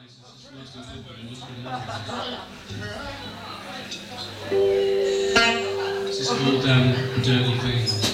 This is called Dirty Things.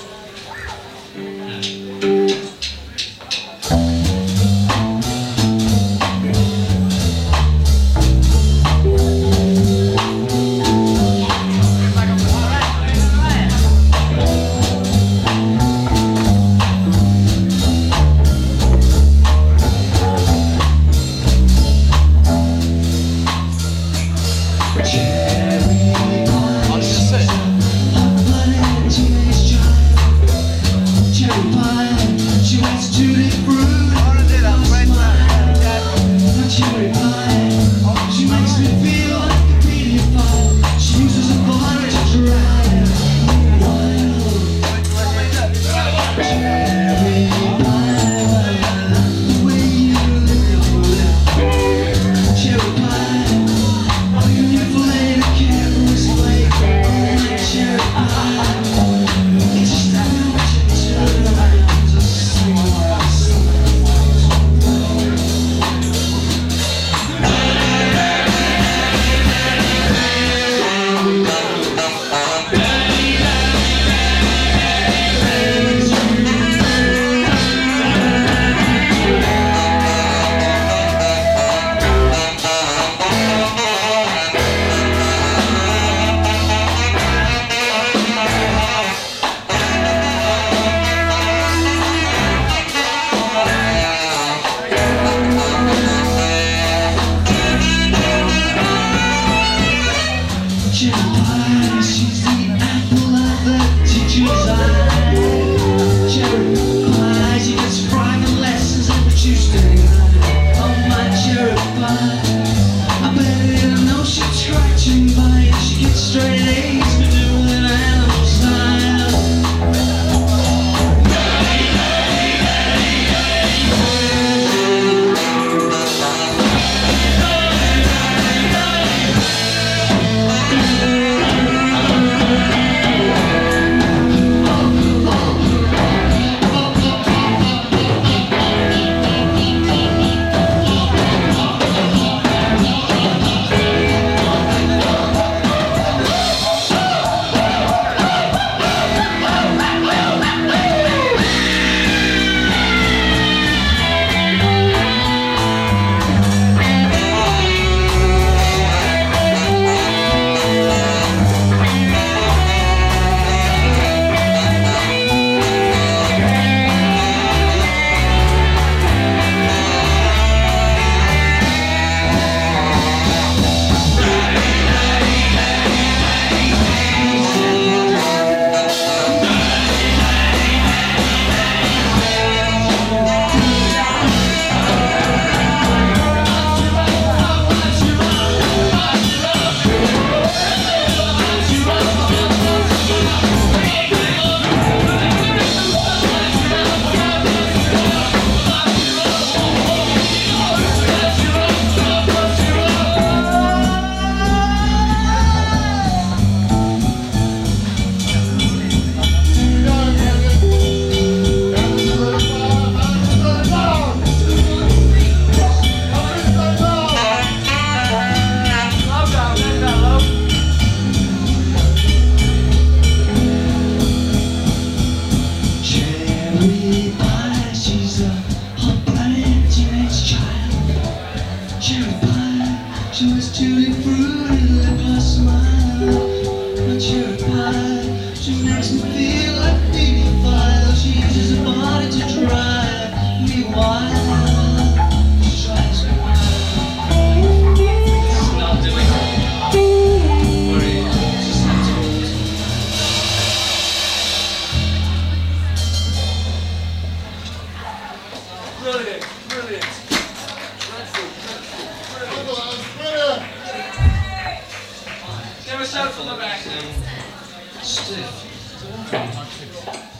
She's the apple of the teacher's eye. Cherry pie, she gets private lessons every Tuesday night. Oh, my cherry pie, I bet you know she's scratching by. She gets straight A's for doing animal style. She was tutti frutti, lip gloss smile. My cherry pie, she makes me feel like pedophile. She uses her body to drive me wild. She drives me wild. It's not doing it. Worry, she's not told. Brilliant, brilliant. Give a shout from the back. Stiff.